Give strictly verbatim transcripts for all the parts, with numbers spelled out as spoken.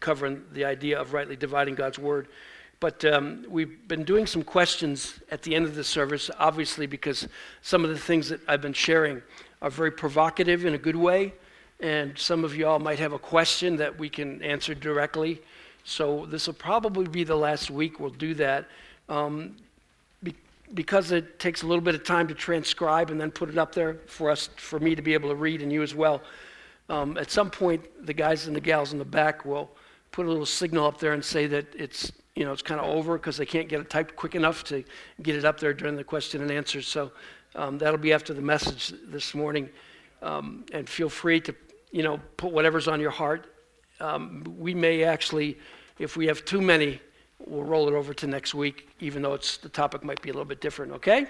covering the idea of rightly dividing God's word. But um, we've been doing some questions at the end of the service, obviously because some of the things that I've been sharing are very provocative in a good way, and some of y'all might have a question that we can answer directly. So this will probably be the last week we'll do that. Um, be, because it takes a little bit of time to transcribe and then put it up there for us, for me to be able to read, and you as well. Um, at some point, the guys and the gals in the back will put a little signal up there and say that it's, you know, it's kind of over because they can't get it typed quick enough to get it up there during the question and answer. So um, that'll be after the message this morning. Um, and feel free to, you know, put whatever's on your heart. Um, we may actually, if we have too many, we'll roll it over to next week, even though it's the topic might be a little bit different, okay?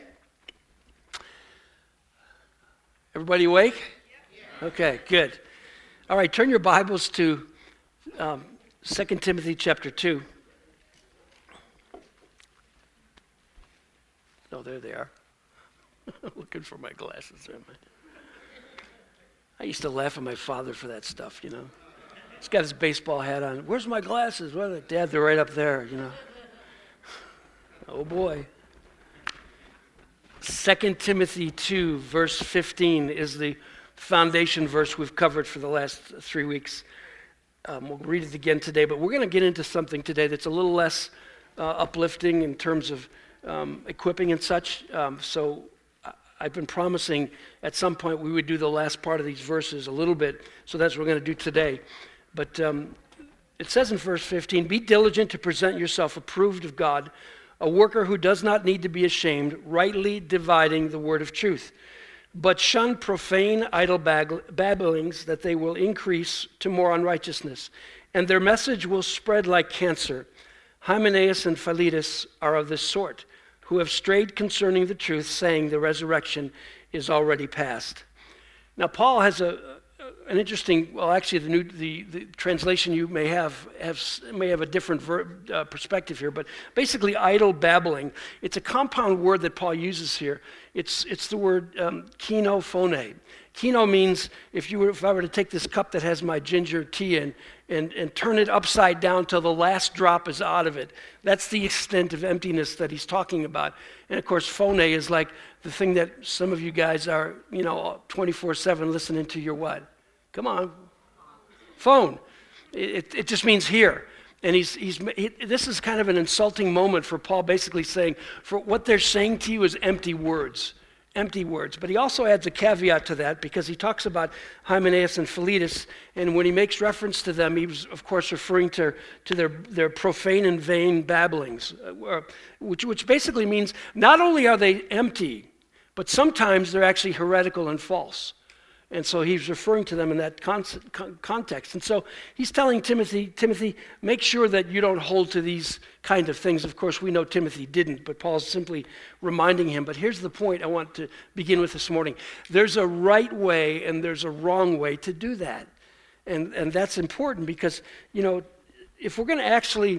Everybody awake? Okay, good. All right, turn your Bibles to um, Second Timothy chapter two. Oh, there they are. Looking for my glasses. There, man. I used to laugh at my father for that stuff, you know. He's got his baseball hat on. Where's my glasses? Where are they? Dad, they're right up there, you know. Oh, boy. Second Timothy two, verse fifteen is the foundation verse we've covered for the last three weeks. Um, we'll read it again today, but we're going to get into something today that's a little less uh, uplifting in terms of um, equipping and such. Um, so I- I've been promising at some point we would do the last part of these verses a little bit, so that's what we're going to do today. But um, it says in verse fifteen, "Be diligent to present yourself approved of God, a worker who does not need to be ashamed, rightly dividing the word of truth. But shun profane, idle babblings, that they will increase to more unrighteousness, and their message will spread like cancer. Hymenaeus and Philetus are of this sort, who have strayed concerning the truth, saying the resurrection is already past." Now, Paul has a an interesting, well, actually, the new the, the translation you may have, have may have a different ver, uh, perspective here, but basically, idle babbling. It's a compound word that Paul uses here. It's it's the word um, kinophone. Kino means if you were if I were to take this cup that has my ginger tea in and and turn it upside down till the last drop is out of it. That's the extent of emptiness that he's talking about. And of course, phone is like the thing that some of you guys are, you know, twenty-four seven listening to your what? Come on, phone. It, it just means here. And he's he's he, this is kind of an insulting moment for Paul, basically saying, for what they're saying to you is empty words, empty words. But he also adds a caveat to that because he talks about Hymenaeus and Philetus, and when he makes reference to them, he was, of course, referring to, to their, their profane and vain babblings, uh, which, which basically means not only are they empty, but sometimes they're actually heretical and false. And so he's referring to them in that con- con- context. And so he's telling Timothy, Timothy, make sure that you don't hold to these kind of things. Of course, we know Timothy didn't, but Paul's simply reminding him. But here's the point I want to begin with this morning. There's a right way and there's a wrong way to do that. And, and that's important because, you know, if we're going to actually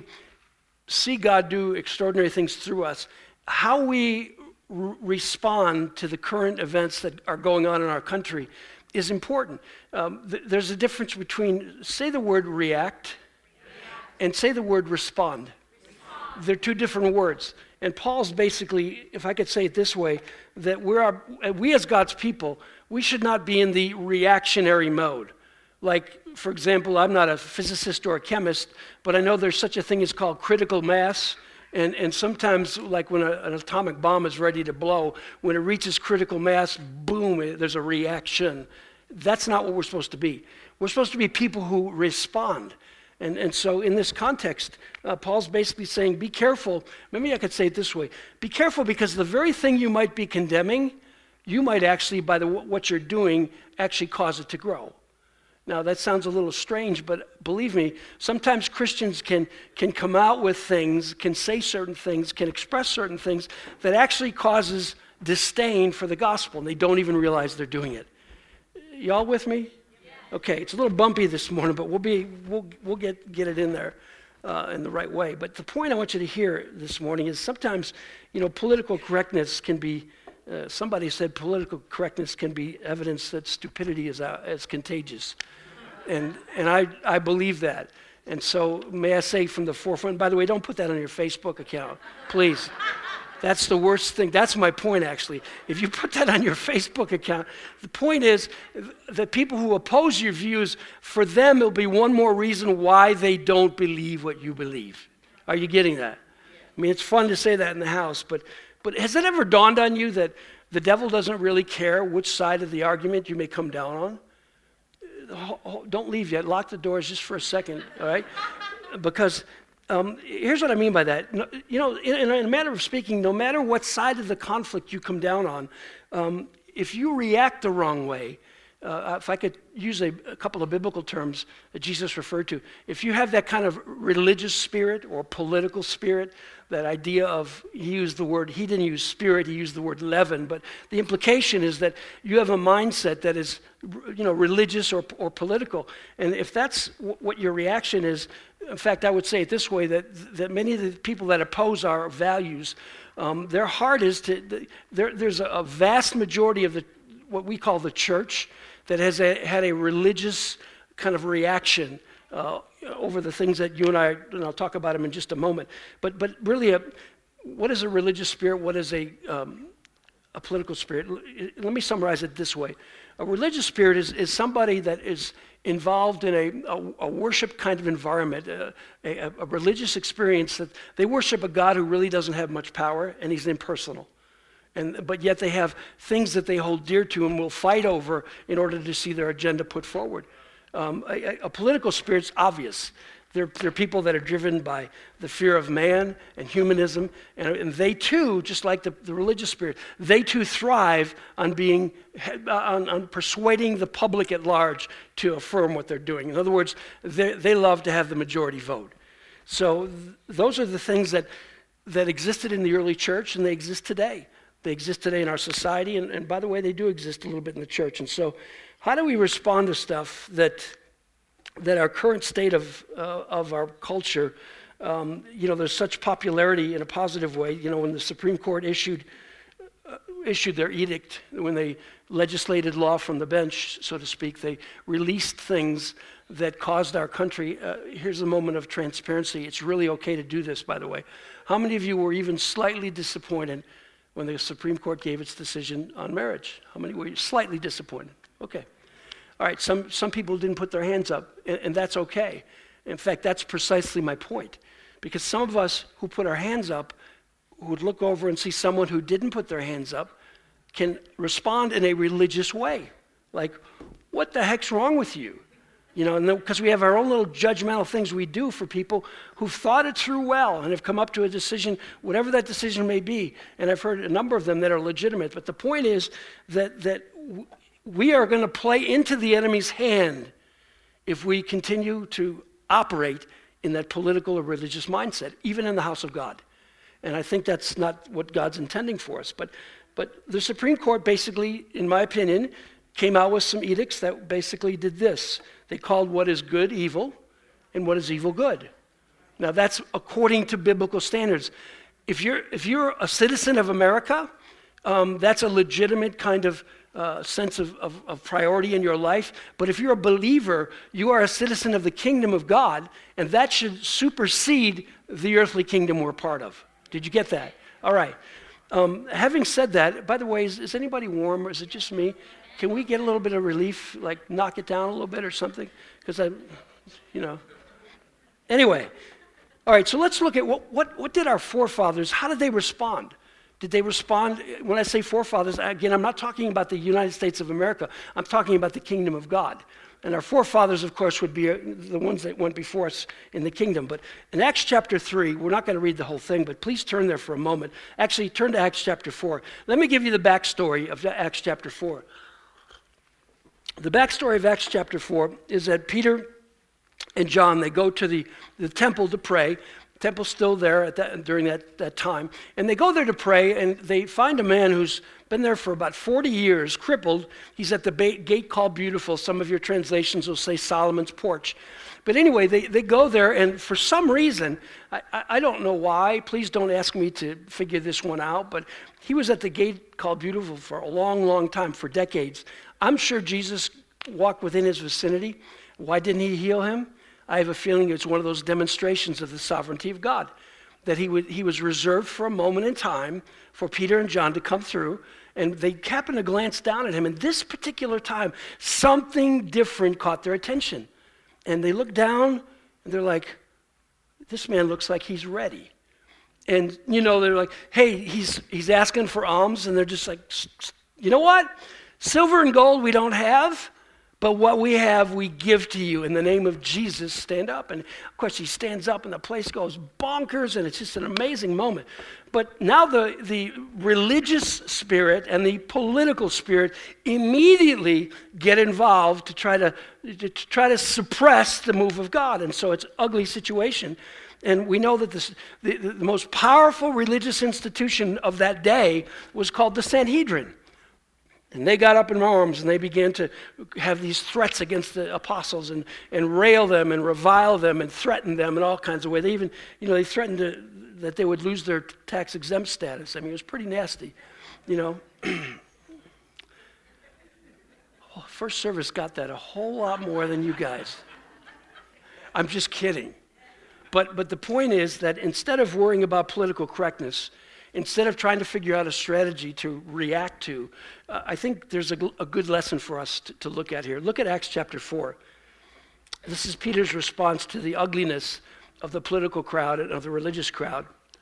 see God do extraordinary things through us, how we r- respond to the current events that are going on in our country is important. Um, th- there's a difference between, say the word react, and say the word respond. respond. They're two different words. And Paul's basically, if I could say it this way, that we are, we as God's people, we should not be in the reactionary mode. Like, for example, I'm not a physicist or a chemist, but I know there's such a thing as called critical mass. And, and sometimes, like when a, an atomic bomb is ready to blow, when it reaches critical mass, boom, it, there's a reaction. That's not what we're supposed to be. We're supposed to be people who respond. And, and so in this context, uh, Paul's basically saying, be careful. Maybe I could say it this way. Be careful because the very thing you might be condemning, you might actually, by the, what you're doing, actually cause it to grow. Now, that sounds a little strange, but believe me, sometimes Christians can, can come out with things, can say certain things, can express certain things that actually causes disdain for the gospel, and they don't even realize they're doing it. Y'all with me? Okay, it's a little bumpy this morning, but we'll be we'll we'll get get it in there uh, in the right way. But the point I want you to hear this morning is sometimes, you know, political correctness can be. Uh, somebody said political correctness can be evidence that stupidity is uh, is contagious, and and I I believe that. And so may I say from the forefront, by the way, don't put that on your Facebook account, please. That's the worst thing. That's my point, actually. If you put that on your Facebook account, the point is that people who oppose your views, for them, it'll be one more reason why they don't believe what you believe. Are you getting that? I mean, it's fun to say that in the house, but, but has it ever dawned on you that the devil doesn't really care which side of the argument you may come down on? Don't leave yet. Lock the doors just for a second, all right? Because um, here's what I mean by that. You know, in, in a matter of speaking, no matter what side of the conflict you come down on, um, if you react the wrong way, uh, if I could use a, a couple of biblical terms that Jesus referred to, if you have that kind of religious spirit or political spirit, that idea of, he used the word, he didn't use spirit, he used the word leaven, but the implication is that you have a mindset that is, you know, religious or, or political. And if that's w- what your reaction is, in fact, I would say it this way, that, that many of the people that oppose our values, um, their heart is to, there, there's a, a vast majority of the what we call the church that has a, had a religious kind of reaction uh, over the things that you and I, and I'll talk about them in just a moment. But but really, a, what is a religious spirit? What is a um, a political spirit? Let me summarize it this way: a religious spirit is, is somebody that is involved in a, a, a worship kind of environment, a, a, a religious experience that they worship a God who really doesn't have much power, and he's impersonal. And, but yet they have things that they hold dear to and will fight over in order to see their agenda put forward. Um, a, a political spirit's obvious. They're, they're people that are driven by the fear of man and humanism, and, and they too, just like the, the religious spirit, they too thrive on being, on, on persuading the public at large to affirm what they're doing. In other words, they, they love to have the majority vote. So th- those are the things that, that existed in the early church, and they exist today. They exist today in our society, and, and by the way, they do exist a little bit in the church. And so how do we respond to stuff that that our current state of uh, of our culture, um, you know, there's such popularity in a positive way. You know, when the Supreme Court issued uh, issued their edict, when they legislated law from the bench, so to speak, they released things that caused our country. Uh, here's a moment of transparency. It's really okay to do this, by the way. How many of you were even slightly disappointed when the Supreme Court gave its decision on marriage? How many were slightly disappointed? Okay. All right, some, some people didn't put their hands up, and, and that's okay. In fact, that's precisely my point. Because some of us who put our hands up, who would look over and see someone who didn't put their hands up, can respond in a religious way. Like, what the heck's wrong with you? You know, because we have our own little judgmental things we do for people who've thought it through well and have come up to a decision, whatever that decision may be. And I've heard a number of them that are legitimate. But the point is that that we are going to play into the enemy's hand if we continue to operate in that political or religious mindset, even in the house of God. And I think that's not what God's intending for us. But but the Supreme Court basically, in my opinion, came out with some edicts that basically did this. They called what is good evil and what is evil good. Now that's according to biblical standards. If you're if you're a citizen of America, um, that's a legitimate kind of uh, sense of, of, of priority in your life. But if you're a believer, you are a citizen of the kingdom of God, and that should supersede the earthly kingdom we're part of. Did you get that? All right. Um, having said that, by the way, is, is anybody warm, or is it just me? Can we get a little bit of relief, like knock it down a little bit or something? Because I, you know. Anyway, all right, so let's look at what, what, what did our forefathers, how did they respond? Did they respond, when I say forefathers, again, I'm not talking about the United States of America. I'm talking about the kingdom of God. And our forefathers, of course, would be the ones that went before us in the kingdom. But in Acts chapter three, we're not going to read the whole thing, but please turn there for a moment. Actually, turn to Acts chapter four. Let me give you the backstory of Acts chapter four. The backstory of Acts chapter four is that Peter and John, they go to the, the temple to pray. The temple's still there at that, during that, that time. And they go there to pray, and they find a man who's been there for about forty years, crippled. He's at the ba- gate called Beautiful. Some of your translations will say Solomon's Porch. But anyway, they, they go there, and for some reason, I, I, I don't know why. Please don't ask me to figure this one out. But he was at the gate called Beautiful for a long, long time, for decades. I'm sure Jesus walked within his vicinity. Why didn't he heal him? I have a feeling it's one of those demonstrations of the sovereignty of God, that he, would, he was reserved for a moment in time for Peter and John to come through, and they happened to glance down at him. And this particular time, something different caught their attention. And they look down, and they're like, this man looks like he's ready. And, you know, they're like, hey, he's he's asking for alms, and they're just like, you know what? Silver and gold we don't have, but what we have we give to you. In the name of Jesus, stand up. And, of course, he stands up, and the place goes bonkers, and it's just an amazing moment. But now the, the religious spirit and the political spirit immediately get involved to try to, to try to suppress the move of God. And so it's an ugly situation. And we know that this, the, the most powerful religious institution of that day was called the Sanhedrin. And they got up in arms and they began to have these threats against the apostles and, and rail them and revile them and threaten them in all kinds of ways. They even, you know, they threatened to, that they would lose their tax exempt status. I mean, it was pretty nasty, you know. First Service got that a whole lot more than you guys. I'm just kidding. But but the point is that instead of worrying about political correctness, instead of trying to figure out a strategy to react to, uh, I think there's a, a good lesson for us to, to look at here. Look at Acts chapter four. This is Peter's response to the ugliness of the political crowd and of the religious crowd.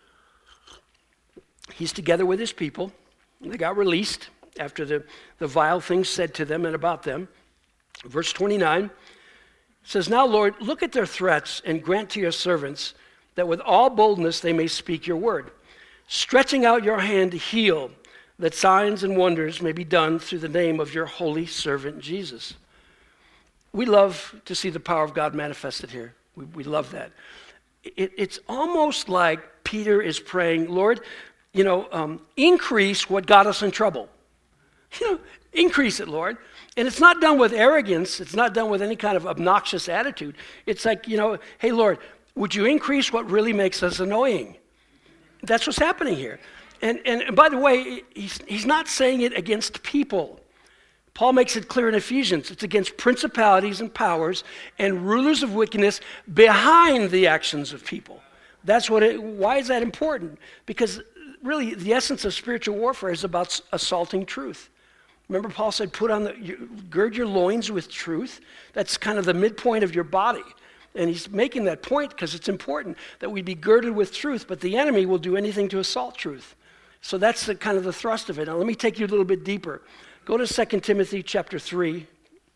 He's together with his people. They got released after the, the vile things said to them and about them. Verse twenty-nine. It says, now, Lord, look at their threats and grant to your servants that with all boldness they may speak your word, stretching out your hand to heal, that signs and wonders may be done through the name of your holy servant Jesus. We love to see the power of God manifested here. We, we love that. It, it's almost like Peter is praying, Lord, you know, um, increase what got us in trouble. You know, increase it, Lord. And it's not done with arrogance. It's not done with any kind of obnoxious attitude. It's like, you know, hey, Lord, would you increase what really makes us annoying? That's what's happening here. And and by the way, he's, he's not saying it against people. Paul makes it clear in Ephesians. It's against principalities and powers and rulers of wickedness behind the actions of people. That's what it, why is that important? Because really the essence of spiritual warfare is about assaulting truth. Remember Paul said, put on the, you, gird your loins with truth. That's kind of the midpoint of your body. And he's making that point because it's important that we be girded with truth, but the enemy will do anything to assault truth. So that's the kind of the thrust of it. Now let me take you a little bit deeper. Go to Second Timothy chapter three.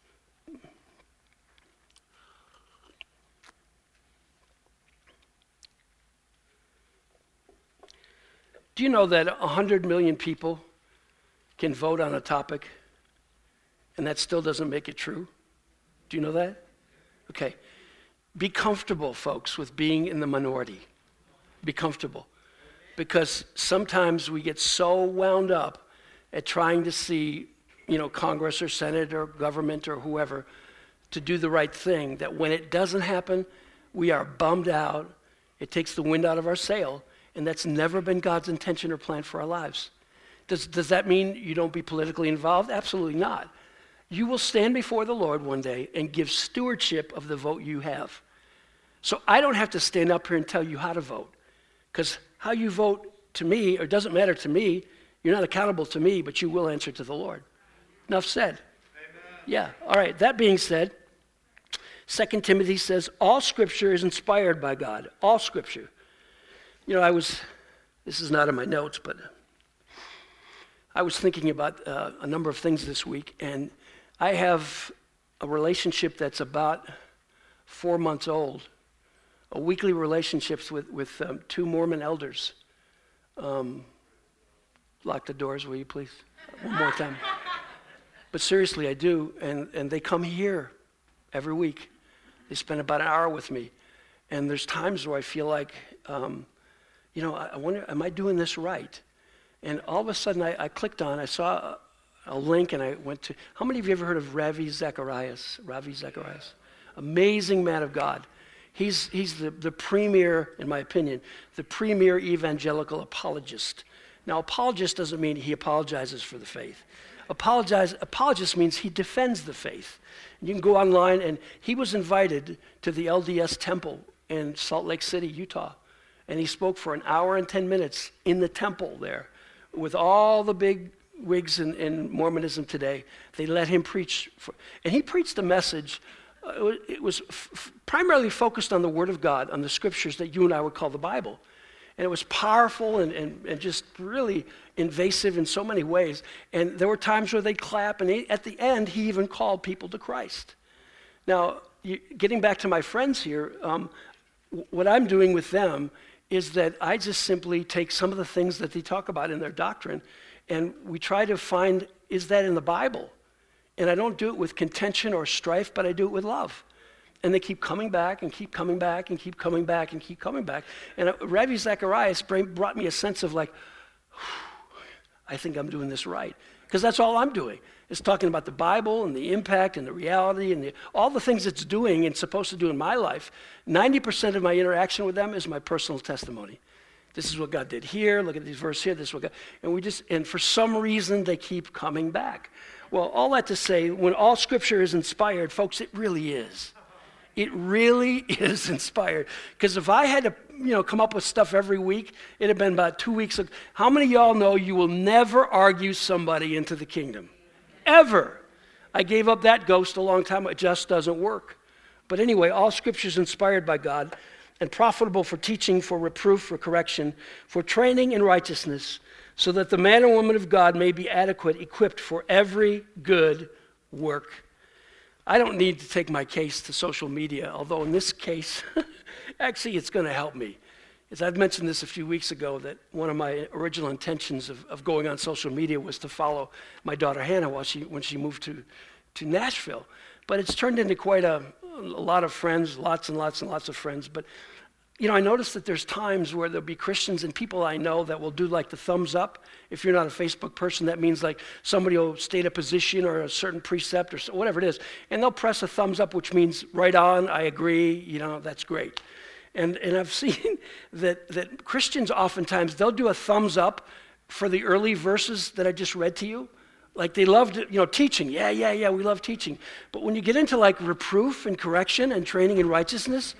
Do you know that one hundred million people can vote on a topic, and that still doesn't make it true? Do you know that? Okay. Be comfortable, folks, with being in the minority. Be comfortable. Because sometimes we get so wound up at trying to see, you know, Congress or Senate or government or whoever to do the right thing, that when it doesn't happen, we are bummed out. It takes the wind out of our sail, and that's never been God's intention or plan for our lives. Does, does that mean you don't be politically involved? Absolutely not. You will stand before the Lord one day and give stewardship of the vote you have. So I don't have to stand up here and tell you how to vote, because how you vote to me, or doesn't matter to me, you're not accountable to me, but you will answer to the Lord. Enough said. Amen. Yeah, all right, that being said, Second Timothy says, all Scripture is inspired by God, all Scripture. You know, I was, this is not in my notes, but I was thinking about uh, a number of things this week, and I have a relationship that's about four months old, a weekly relationship with, with um, two Mormon elders. Um, lock the doors, will you please? One more time. But seriously, I do, and, and they come here every week. They spend about an hour with me, and there's times where I feel like, um, you know, I, I wonder, am I doing this right? And all of a sudden, I, I clicked on, I saw a, a link, and I went to, how many of you ever heard of Ravi Zacharias? Ravi Zacharias. Amazing man of God. He's, he's the, the premier, in my opinion, the premier evangelical apologist. Now, apologist doesn't mean he apologizes for the faith. Apologize, apologist means he defends the faith. You can go online, and he was invited to the L D S temple in Salt Lake City, Utah. And he spoke for an hour and ten minutes in the temple there with all the big wigs in, in Mormonism today. They let him preach. For, and he preached a message. Uh, it was f- f- primarily focused on the Word of God, on the scriptures that you and I would call the Bible. And it was powerful and, and, and just really invasive in so many ways. And there were times where they'd clap, and he, at the end, he even called people to Christ. Now, you, getting back to my friends here, um, w- what I'm doing with them is that I just simply take some of the things that they talk about in their doctrine, and we try to find, is that in the Bible? And I don't do it with contention or strife, but I do it with love. And they keep coming back and keep coming back and keep coming back and keep coming back. And Ravi Zacharias brought me a sense of like, I think I'm doing this right. Because that's all I'm doing. It's talking about the Bible and the impact and the reality and the, all the things it's doing and supposed to do in my life. ninety percent of my interaction with them is my personal testimony. This is what God did here. Look at these verses here. This is what God, and we just, and for some reason they keep coming back. Well, all that to say, when all Scripture is inspired, folks, it really is. It really is inspired. Because if I had to, you know, come up with stuff every week, it'd have been about two weeks ago. How many of y'all know you will never argue somebody into the kingdom? Ever. I gave up that ghost a long time ago. It just doesn't work. But anyway, all Scripture is inspired by God and profitable for teaching, for reproof, for correction, for training in righteousness, so that the man and woman of God may be adequate, equipped for every good work. I don't need to take my case to social media, although in this case, actually it's going to help me. As I've mentioned this a few weeks ago, that one of my original intentions of, of going on social media was to follow my daughter Hannah while she, when she moved to, to Nashville. But it's turned into quite a, a lot of friends, lots and lots and lots of friends. But, you know, I noticed that there's times where there'll be Christians and people I know that will do like the thumbs up. If you're not a Facebook person, that means like somebody will state a position or a certain precept or whatever it is, and they'll press a thumbs up, which means right on, I agree, you know, that's great. And and I've seen that that Christians oftentimes, they'll do a thumbs up for the early verses that I just read to you. Like they loved, you know, teaching. Yeah, yeah, yeah, we love teaching. But when you get into like reproof and correction and training in righteousness,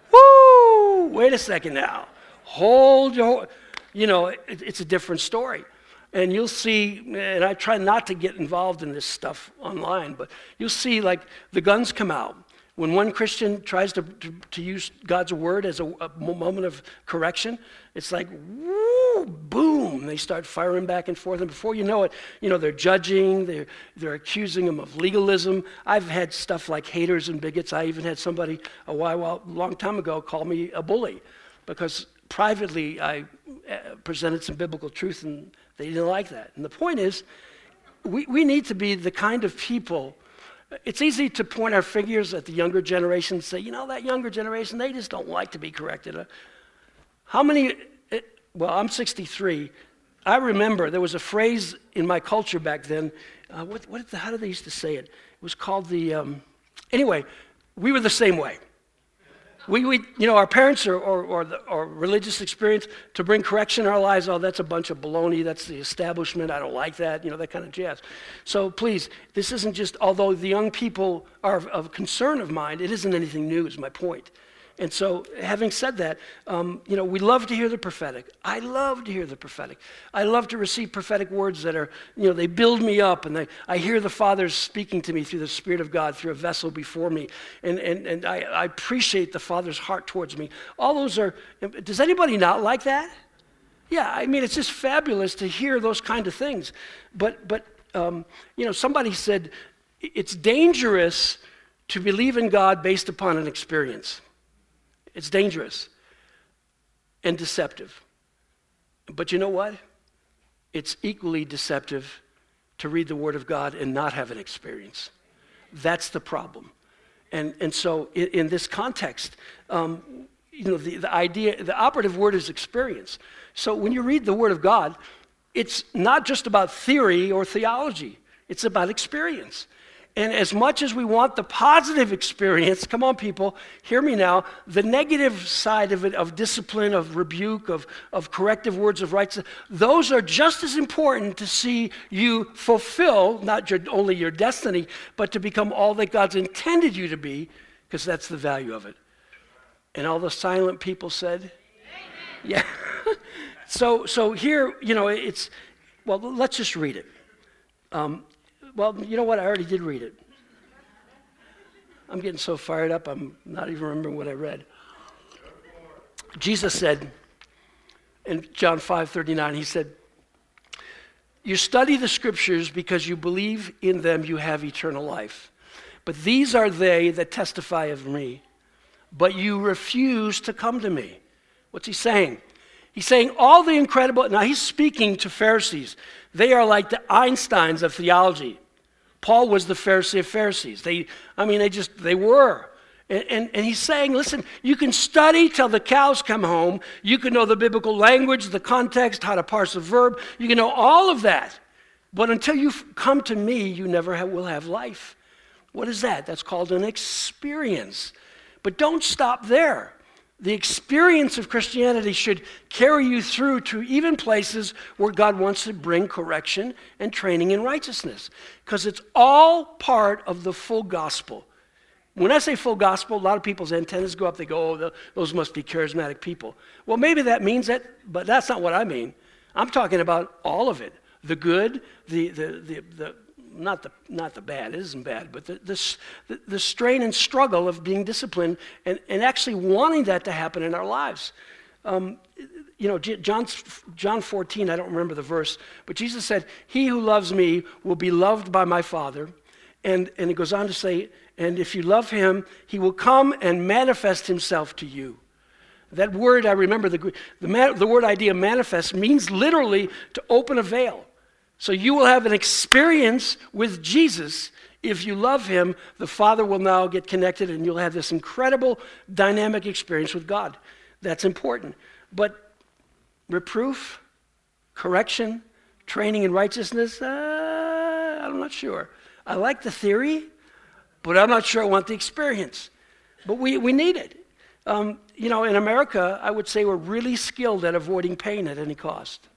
whoo, wait a second now. Hold your, you know, it, it's a different story. And you'll see, and I try not to get involved in this stuff online, but you'll see like the guns come out. When one Christian tries to, to, to use God's word as a, a moment of correction, it's like, woo, boom, they start firing back and forth. And before you know it, you know, they're judging, they're, they're accusing them of legalism. I've had stuff like haters and bigots. I even had somebody a while, while a long time ago call me a bully because privately I presented some biblical truth and they didn't like that. And the point is, we, we need to be the kind of people. It's easy to point our fingers at the younger generation and say, you know, that younger generation, they just don't like to be corrected. How many, well, I'm sixty-three. I remember there was a phrase in my culture back then. Uh, what, what, how did they used to say it? It was called the, um, anyway, we were the same way. We, we, you know, our parents or, or, or, the, or religious experience to bring correction in our lives, oh, that's a bunch of baloney, that's the establishment, I don't like that, you know, that kind of jazz. So please, this isn't just, although the young people are of, of concern of mine, it isn't anything new is my point. And so having said that, um, you know, we love to hear the prophetic. I love to hear the prophetic. I love to receive prophetic words that are, you know, they build me up and they, I hear the Father speaking to me through the Spirit of God, through a vessel before me. And, and, and I, I appreciate the Father's heart towards me. All those are, does anybody not like that? Yeah, I mean, it's just fabulous to hear those kind of things. But, but um, you know, somebody said, it's dangerous to believe in God based upon an experience. It's dangerous and deceptive. But you know what? It's equally deceptive to read the Word of God and not have an experience. That's the problem. And and so in, in this context, um, you know, the, the idea, the operative word is experience. So when you read the Word of God, it's not just about theory or theology. It's about experience. And as much as we want the positive experience, come on people, hear me now, the negative side of it, of discipline, of rebuke, of, of corrective words of righteousness, those are just as important to see you fulfill, not your, only your destiny, but to become all that God's intended you to be, because that's the value of it. And all the silent people said, amen. Yeah. so, so here, you know, it's, well, let's just read it. Um, Well, you know what? I already did read it. I'm getting so fired up, I'm not even remembering what I read. Jesus said in John five thirty-nine, he said, you study the scriptures because you believe in them you have eternal life. But these are they that testify of me. But you refuse to come to me. What's he saying? He's saying all the incredible, now he's speaking to Pharisees. They are like the Einsteins of theology. Paul was the Pharisee of Pharisees. They, I mean, they just, they were. And, and, and he's saying, listen, you can study till the cows come home. You can know the biblical language, the context, how to parse a verb. You can know all of that. But until you come to me, you never have, will have life. What is that? That's called an experience. But don't stop there. The experience of Christianity should carry you through to even places where God wants to bring correction and training in righteousness. Because it's all part of the full gospel. When I say full gospel, a lot of people's antennas go up. They go, oh, those must be charismatic people. Well, maybe that means that, but that's not what I mean. I'm talking about all of it. The good, the the the, the not the not the bad, it isn't bad, but the, the, the strain and struggle of being disciplined and, and actually wanting that to happen in our lives. Um, you know, John, John fourteen, I don't remember the verse, but Jesus said, he who loves me will be loved by my Father. And, and it goes on to say, and if you love him, he will come and manifest himself to you. That word, I remember, the, the, the word idea manifest means literally to open a veil. So you will have an experience with Jesus. If you love him, the Father will now get connected and you'll have this incredible dynamic experience with God. That's important. But reproof, correction, training in righteousness, uh, I'm not sure. I like the theory, but I'm not sure I want the experience. But we, we need it. Um, you know, in America, I would say we're really skilled at avoiding pain at any cost.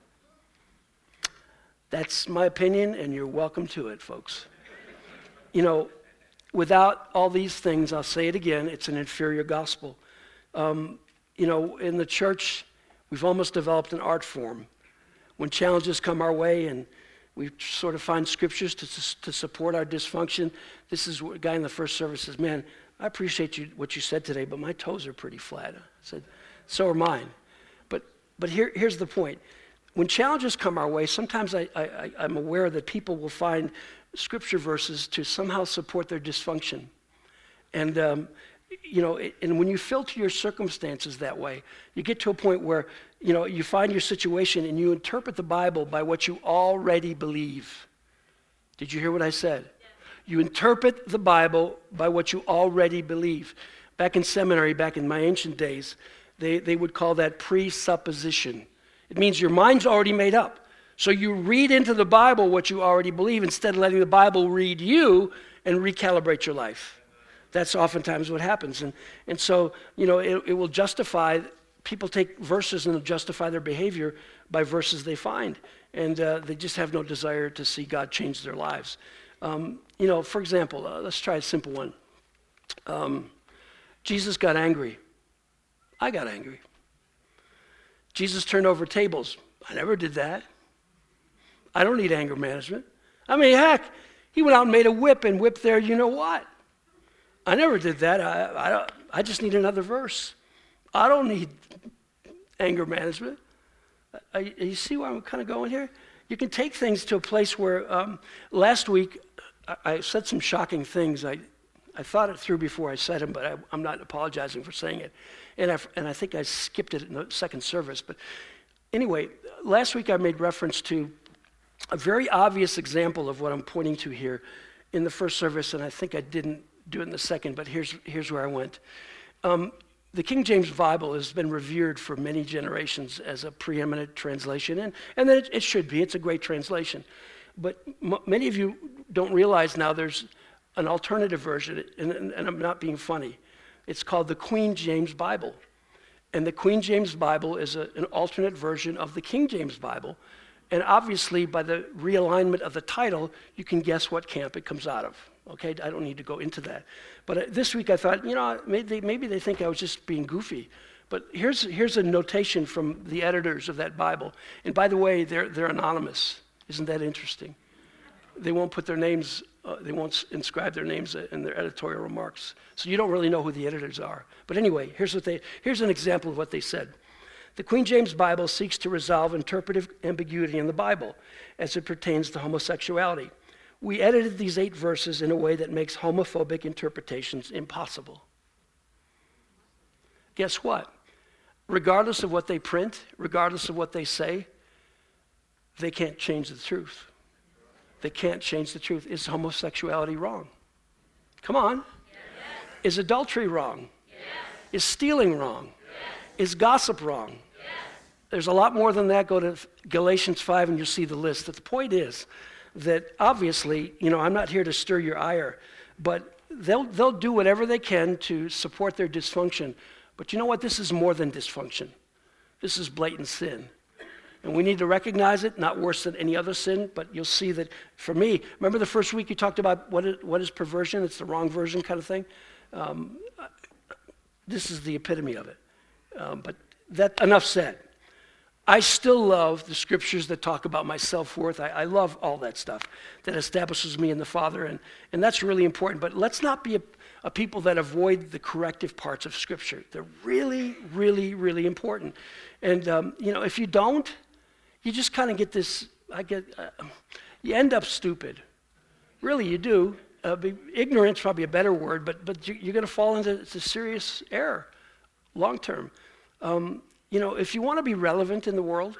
That's my opinion, and you're welcome to it, folks. You know, without all these things, I'll say it again, it's an inferior gospel. Um, you know, in the church, we've almost developed an art form. When challenges come our way and we sort of find scriptures to, to support our dysfunction, this is what a guy in the first service says, man, I appreciate you what you said today, but my toes are pretty flat. I said, so are mine. But but here here's the point. When challenges come our way, sometimes I, I, I'm aware that people will find scripture verses to somehow support their dysfunction. And, um, you know, and when you filter your circumstances that way, you get to a point where, you know, you find your situation and you interpret the Bible by what you already believe. Did you hear what I said? Yeah. You interpret the Bible by what you already believe. Back in seminary, back in my ancient days, they, they would call that presupposition. It means your mind's already made up. So you read into the Bible what you already believe instead of letting the Bible read you and recalibrate your life. That's oftentimes what happens. And and so, you know, it, it will justify, people take verses and justify their behavior by verses they find. And uh, they just have no desire to see God change their lives. Um, you know, for example, uh, let's try a simple one. Um, Jesus got angry. I got angry. Jesus turned over tables. I never did that. I don't need anger management. I mean, heck, he went out and made a whip and whipped there, you know what? I never did that. I, I, I just need another verse. I don't need anger management. I, you see where I'm kind of going here? You can take things to a place where um, last week I, I said some shocking things. I, I thought it through before I said them, but I, I'm not apologizing for saying it. And I, and I think I skipped it in the second service. But anyway, last week I made reference to a very obvious example of what I'm pointing to here in the first service, and I think I didn't do it in the second, but here's, here's where I went. Um, the King James Bible has been revered for many generations as a preeminent translation, and, and it, it should be. It's a great translation. But m- many of you don't realize now there's an alternative version, and, and, and I'm not being funny. It's called the Queen James Bible. And the Queen James Bible is a, an alternate version of the King James Bible. And obviously, by the realignment of the title, you can guess what camp it comes out of. Okay, I don't need to go into that. But uh, this week I thought, you know, maybe they, maybe they think I was just being goofy. But here's here's a notation from the editors of that Bible. And by the way, they're they're anonymous. Isn't that interesting? They won't put their names, uh, they won't inscribe their names in their editorial remarks. So you don't really know who the editors are. But anyway, here's what they here's an example of what they said. The Queen James Bible seeks to resolve interpretive ambiguity in the Bible as it pertains to homosexuality. We edited these eight verses in a way that makes homophobic interpretations impossible. Guess what? Regardless of what they print, regardless of what they say, they can't change the truth. They can't change the truth. Is homosexuality wrong? Come on. Yes. Is adultery wrong? Yes. Is stealing wrong? Yes. Is gossip wrong? Yes. There's a lot more than that. Go to Galatians five and you'll see the list. But the point is that obviously, you know, I'm not here to stir your ire, but they'll they'll do whatever they can to support their dysfunction. But you know what? This is more than dysfunction. This is blatant sin. And we need to recognize it, not worse than any other sin, but you'll see that for me, remember the first week you talked about what is, what is perversion? It's the wrong version kind of thing. Um, this is the epitome of it. Um, but that enough said. I still love the scriptures that talk about my self-worth. I, I love all that stuff that establishes me in the Father, and, and that's really important. But let's not be a, a people that avoid the corrective parts of Scripture. They're really, really, really important. And, um, you know, if you don't, you just kind of get this, I get, uh, you end up stupid. Really, you do. Uh, be, ignorance probably a better word, but but you, you're going to fall into it's a serious error long term. Um, you know, if you want to be relevant in the world,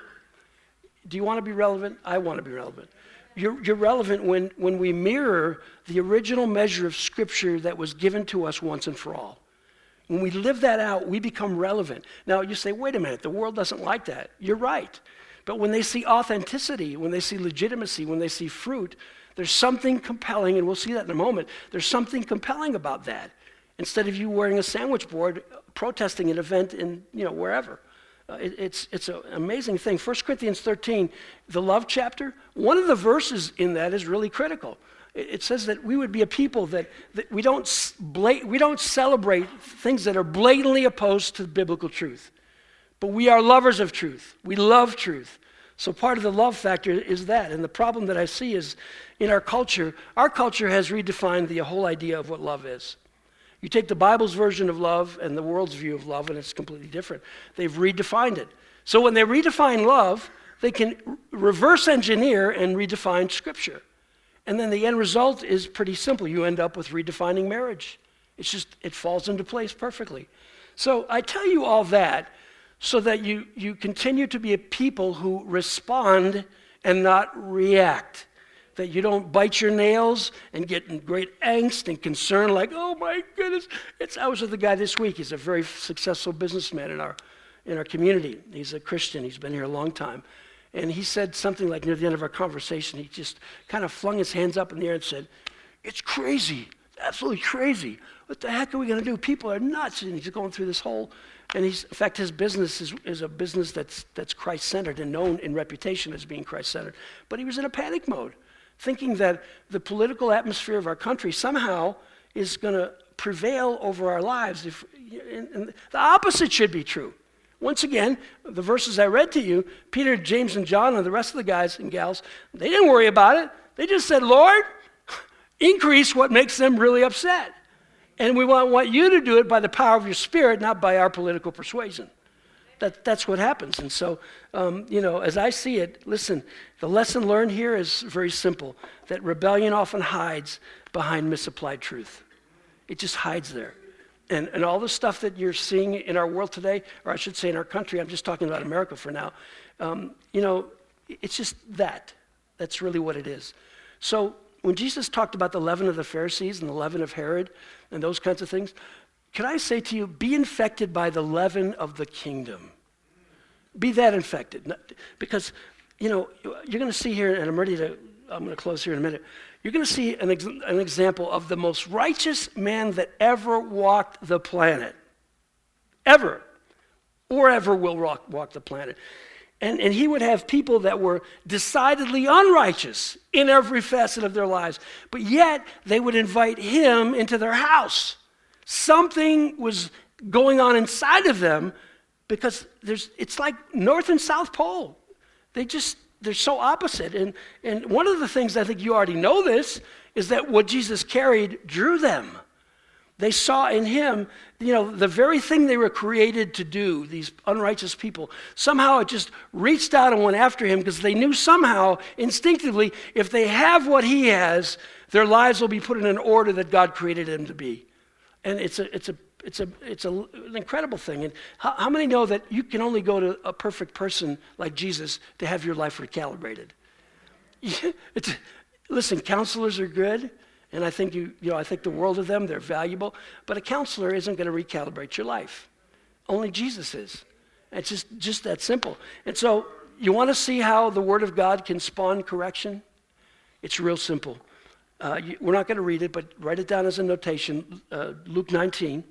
do you want to be relevant? I want to be relevant. You're, you're relevant when, when we mirror the original measure of Scripture that was given to us once and for all. When we live that out, we become relevant. Now, you say, wait a minute, the world doesn't like that. You're right. But when they see authenticity, when they see legitimacy, when they see fruit, there's something compelling, and we'll see that in a moment. There's something compelling about that. Instead of you wearing a sandwich board, protesting an event in, you know, wherever. Uh, it, it's it's an amazing thing. First Corinthians thirteen, the love chapter, one of the verses in that is really critical. It, it says that we would be a people that, that we don't blat- we don't celebrate things that are blatantly opposed to biblical truth. But we are lovers of truth. We love truth. So part of the love factor is that. And the problem that I see is in our culture, our culture has redefined the whole idea of what love is. You take the Bible's version of love and the world's view of love, and it's completely different. They've redefined it. So when they redefine love, they can reverse engineer and redefine Scripture. And then the end result is pretty simple. You end up with redefining marriage. It's just, it falls into place perfectly. So I tell you all that so that you, you continue to be a people who respond and not react. That you don't bite your nails and get in great angst and concern like, oh my goodness. It's, I was with a guy this week. He's a very successful businessman in our in our community. He's a Christian. He's been here a long time. And he said something like near the end of our conversation, he just kind of flung his hands up in the air and said, it's crazy, absolutely crazy. What the heck are we going to do? People are nuts. And he's going through this whole, and he's, in fact, his business is, is a business that's that's Christ-centered and known in reputation as being Christ-centered. But he was in a panic mode, thinking that the political atmosphere of our country somehow is going to prevail over our lives. If, and, and the opposite should be true. Once again, the verses I read to you, Peter, James, and John, and the rest of the guys and gals, they didn't worry about it. They just said, Lord, increase what makes them really upset. And we want, want you to do it by the power of your Spirit, not by our political persuasion. That, that's what happens. And so, um, you know, as I see it, listen, the lesson learned here is very simple, that rebellion often hides behind misapplied truth. It just hides there. And, and all the stuff that you're seeing in our world today, or I should say in our country, I'm just talking about America for now, um, you know, it's just that. That's really what it is. So when Jesus talked about the leaven of the Pharisees and the leaven of Herod and those kinds of things, can I say to you, be infected by the leaven of the kingdom. Be that infected. Because, you know, you're going to see here, and I'm ready to I'm going to close here in a minute. You're going to see an, ex- an example of the most righteous man that ever walked the planet. Ever. Or ever will walk, walk the planet. And, and he would have people that were decidedly unrighteous in every facet of their lives. But yet, they would invite him into their house. Something was going on inside of them because there's it's like North and South Pole. They just, they're so opposite. And, and one of the things, I think you already know this, is that what Jesus carried drew them. They saw in him, you know, the very thing they were created to do, these unrighteous people. Somehow it just reached out and went after him because they knew somehow, instinctively, if they have what he has, their lives will be put in an order that God created them to be. And it's a, it's a, it's a, it's a, an incredible thing. And how, how many know that you can only go to a perfect person like Jesus to have your life recalibrated? It's, listen, counselors are good. And I think you, you know, I think the world of them, they're valuable. But a counselor isn't going to recalibrate your life. Only Jesus is. It's just, just that simple. And so you want to see how the Word of God can spawn correction? It's real simple. Uh, you, we're not going to read it, but write it down as a notation. Uh, Luke nineteen.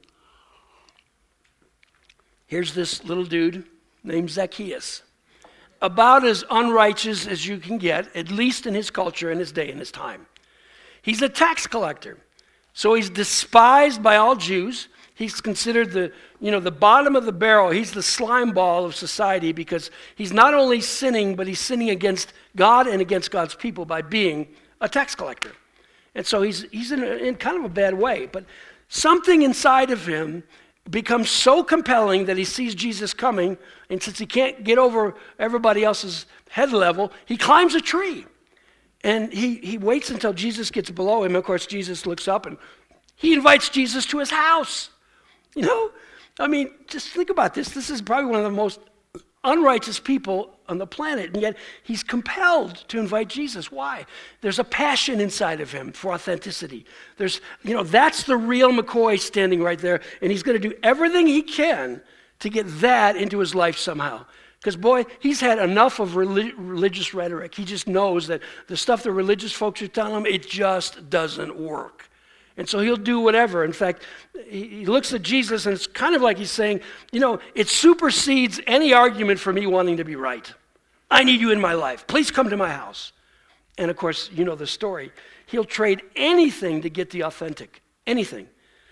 Here's this little dude named Zacchaeus. About as unrighteous as you can get, at least in his culture, in his day, in his time. He's a tax collector. So he's despised by all Jews. He's considered the, you know, the bottom of the barrel. He's the slime ball of society because he's not only sinning, but he's sinning against God and against God's people by being a tax collector. And so he's he's in, a, in kind of a bad way. But something inside of him becomes so compelling that he sees Jesus coming, and since he can't get over everybody else's head level, he climbs a tree. And he, he waits until Jesus gets below him. Of course, Jesus looks up and he invites Jesus to his house. You know, I mean, just think about this. This is probably one of the most unrighteous people on the planet, and yet he's compelled to invite Jesus. Why? There's a passion inside of him for authenticity. There's, you know, that's the real McCoy standing right there, and he's going to do everything he can to get that into his life somehow. Because, boy, he's had enough of relig- religious rhetoric. He just knows that the stuff the religious folks are telling him, it just doesn't work. And so he'll do whatever. In fact, he, he looks at Jesus, and it's kind of like he's saying, you know, it supersedes any argument for me wanting to be right. I need you in my life. Please come to my house. And, of course, you know the story. He'll trade anything to get the authentic. Anything.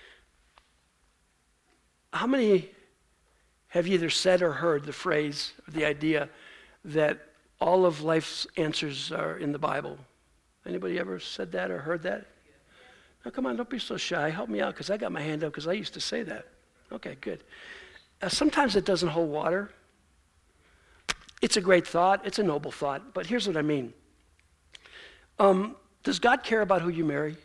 How many have you either said or heard the phrase, or the idea that all of life's answers are in the Bible? Anybody ever said that or heard that? Now, come on, don't be so shy. Help me out, because I got my hand up, because I used to say that. Okay, good. Uh, sometimes it doesn't hold water. It's a great thought. It's a noble thought. But here's what I mean. Um, does God care about who you marry?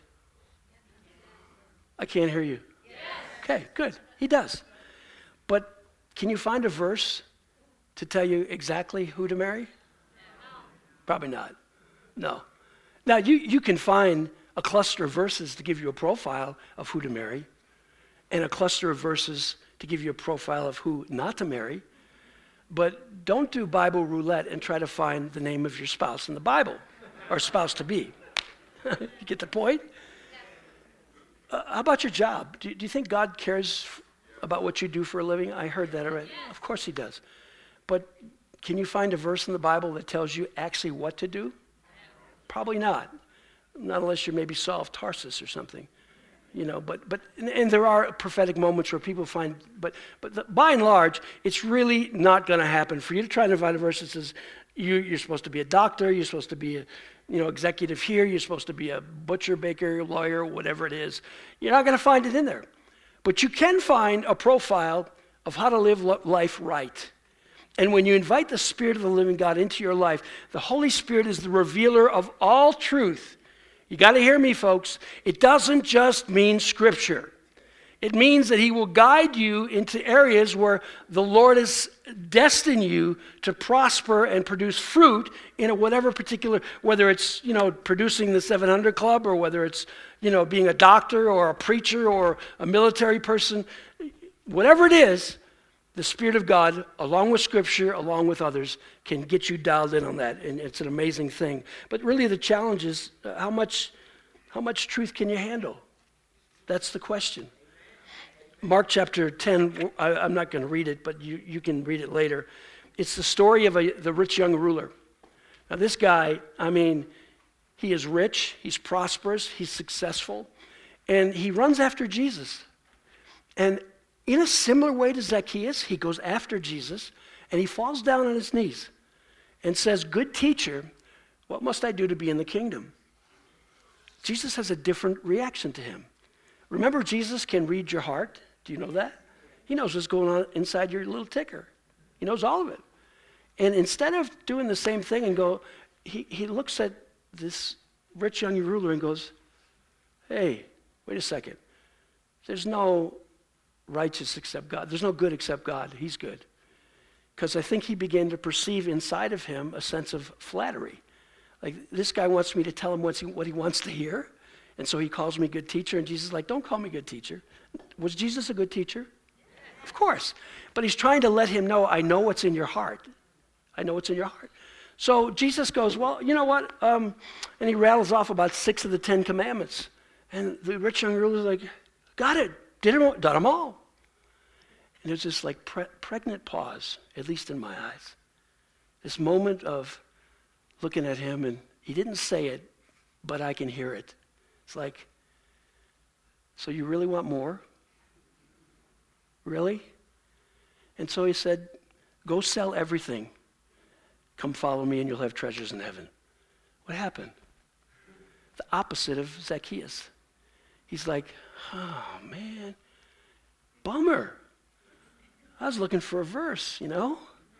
I can't hear you. Yes. Okay, good. He does. But can you find a verse to tell you exactly who to marry? No. Probably not. No. Now, you, you can find a cluster of verses to give you a profile of who to marry, and a cluster of verses to give you a profile of who not to marry. But don't do Bible roulette and try to find the name of your spouse in the Bible, or spouse to be. You get the point? Uh, how about your job? Do, do you think God cares about what you do for a living? I heard that already. Of course he does. But can you find a verse in the Bible that tells you actually what to do? Probably not. Not unless you're maybe Saul of Tarsus or something. You know, but, but and, and there are prophetic moments where people find, but, but the, by and large, it's really not going to happen. For you to try to find a verse that says you, you're supposed to be a doctor, you're supposed to be a, you know, executive here, you're supposed to be a butcher, baker, lawyer, whatever it is, you're not going to find it in there. But you can find a profile of how to live life right. And when you invite the Spirit of the living God into your life, the Holy Spirit is the revealer of all truth. You got to hear me, folks. It doesn't just mean Scripture. It means that he will guide you into areas where the Lord has destined you to prosper and produce fruit in a whatever particular, whether it's, you know, producing the seven hundred Club, or whether it's, you know, being a doctor or a preacher or a military person. Whatever it is, The Spirit of God, along with Scripture, along with others, can get you dialed in on that, and it's an amazing thing. But really the challenge is uh, how much, how much truth can you handle? That's the question. Mark chapter ten, I, I'm not going to read it, but you, you can read it later. It's the story of a, the rich young ruler. Now this guy, I mean, he is rich, he's prosperous, he's successful, and he runs after Jesus. And in a similar way to Zacchaeus, he goes after Jesus, and he falls down on his knees and says, "Good teacher, what must I do to be in the kingdom?" Jesus has a different reaction to him. Remember, Jesus can read your heart. Do you know that? He knows what's going on inside your little ticker. He knows all of it. And instead of doing the same thing and go, he, he looks at this rich young ruler and goes, "Hey, wait a second. There's no righteous except God. There's no good except God. He's good." Because I think he began to perceive inside of him a sense of flattery. Like, this guy wants me to tell him what he, what he wants to hear, and so he calls me good teacher, and Jesus is like, "Don't call me good teacher." Was Jesus a good teacher? Of course. But he's trying to let him know, I know what's in your heart. I know what's in your heart. So Jesus goes, "Well, you know what?" Um, and he rattles off about six of the Ten Commandments. And the rich young ruler's like, "Got it. Did them, done them all." And there's this like pre- pregnant pause, at least in my eyes. This moment of looking at him, and he didn't say it, but I can hear it. It's like, "So you really want more? Really?" And so he said, "Go sell everything. Come follow me and you'll have treasures in heaven." What happened? The opposite of Zacchaeus. He's like, "Oh man, bummer. I was looking for a verse, you know?"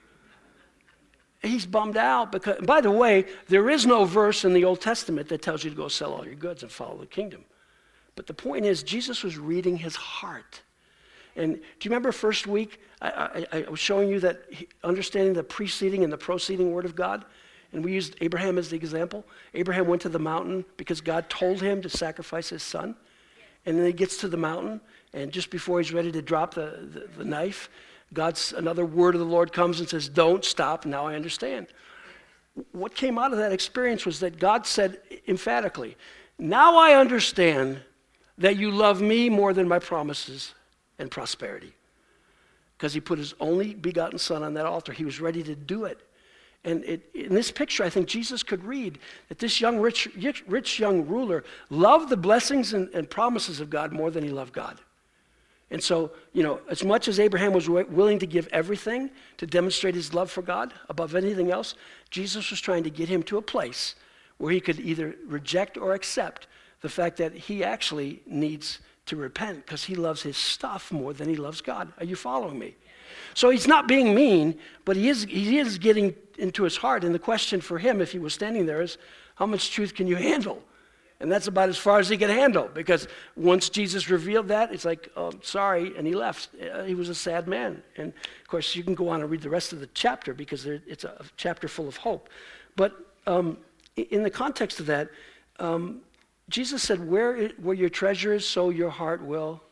He's bummed out because, by the way, there is no verse in the Old Testament that tells you to go sell all your goods and follow the kingdom. But the point is, Jesus was reading his heart. And do you remember first week, I, I, I was showing you that he, understanding the preceding and the proceeding word of God? And we used Abraham as the example. Abraham went to the mountain because God told him to sacrifice his son. And then he gets to the mountain, and just before he's ready to drop the, the, the knife, God's another word of the Lord comes and says, "Don't stop, now I understand." What came out of that experience was that God said emphatically, "Now I understand that you love me more than my promises and prosperity." Because he put his only begotten son on that altar. He was ready to do it. And it, in this picture, I think Jesus could read that this young rich, rich young ruler loved the blessings and, and promises of God more than he loved God. And so, you know, as much as Abraham was w- willing to give everything to demonstrate his love for God above anything else, Jesus was trying to get him to a place where he could either reject or accept the fact that he actually needs to repent because he loves his stuff more than he loves God. Are you following me? So he's not being mean, but he is he is getting into his heart. And the question for him, if he was standing there, is how much truth can you handle? And that's about as far as he could handle, because once Jesus revealed that, it's like, "Oh, sorry," and he left. Uh, he was a sad man. And of course, you can go on and read the rest of the chapter because there, it's a chapter full of hope. But um, in the context of that, um, Jesus said, where, it, where your treasure is, so your heart will.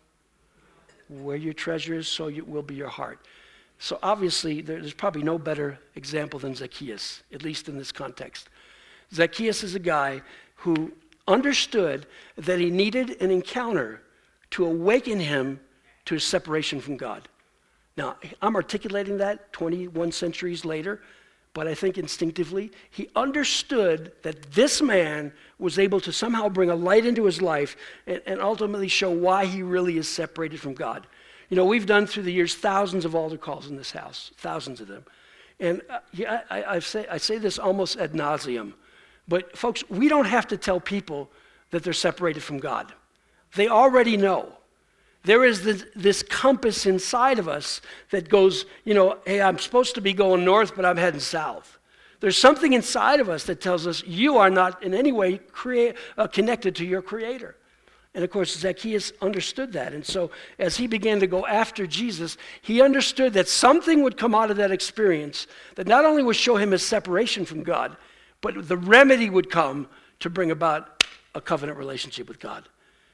Where your treasure is, so it will be your heart. So obviously, there, there's probably no better example than Zacchaeus, at least in this context. Zacchaeus is a guy who understood that he needed an encounter to awaken him to his separation from God. Now, I'm articulating that twenty-one centuries later, but I think instinctively, he understood that this man was able to somehow bring a light into his life and, and ultimately show why he really is separated from God. You know, we've done through the years thousands of altar calls in this house, thousands of them. And uh, yeah, I, I, say, I say this almost ad nauseum, but folks, we don't have to tell people that they're separated from God. They already know. There is this, this compass inside of us that goes, you know, hey, I'm supposed to be going north, but I'm heading south. There's something inside of us that tells us you are not in any way create, uh, connected to your Creator. And of course, Zacchaeus understood that. And so as he began to go after Jesus, he understood that something would come out of that experience that not only would show him his separation from God, but the remedy would come to bring about a covenant relationship with God.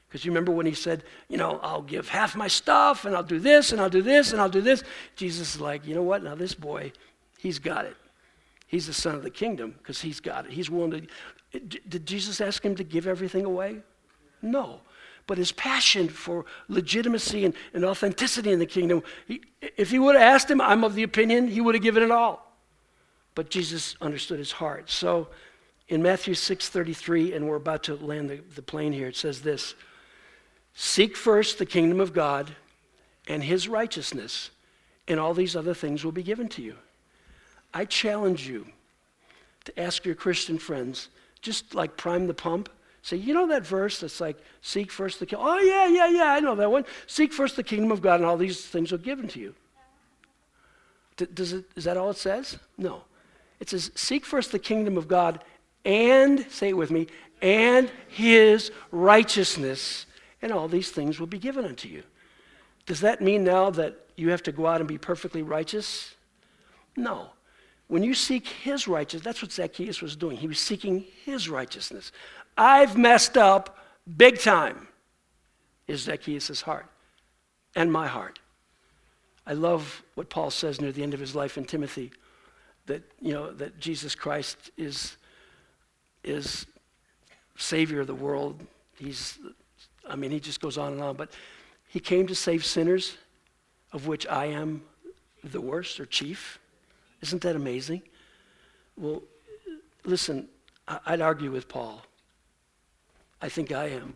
Because you remember when he said, you know, I'll give half my stuff, and I'll do this, and I'll do this, and I'll do this. Jesus is like, you know what? Now this boy, he's got it. He's the son of the kingdom because he's got it. He's willing to. Did Jesus ask him to give everything away? No. But his passion for legitimacy and, and authenticity in the kingdom, he, if he would have asked him, I'm of the opinion he would have given it all. But Jesus understood his heart. So in Matthew six thirty-three, and we're about to land the, the plane here, it says this: seek first the kingdom of God and his righteousness, and all these other things will be given to you. I challenge you to ask your Christian friends, just like prime the pump, say, you know that verse that's like, seek first the kingdom? Oh, yeah, yeah, yeah, I know that one. Seek first the kingdom of God, and all these things are given to you. D- does it, is that all it says? No. It says, seek first the kingdom of God and, say it with me, and his righteousness, and all these things will be given unto you. Does that mean now that you have to go out and be perfectly righteous? No. When you seek his righteousness, that's what Zacchaeus was doing. He was seeking his righteousness. I've messed up big time, is Zacchaeus' heart and my heart. I love what Paul says near the end of his life in Timothy, that, you know, that Jesus Christ is, is Savior of the world. He's, I mean, he just goes on and on, but he came to save sinners, of which I am the worst or chief. Isn't that amazing? Well, listen, I'd argue with Paul. I think I am.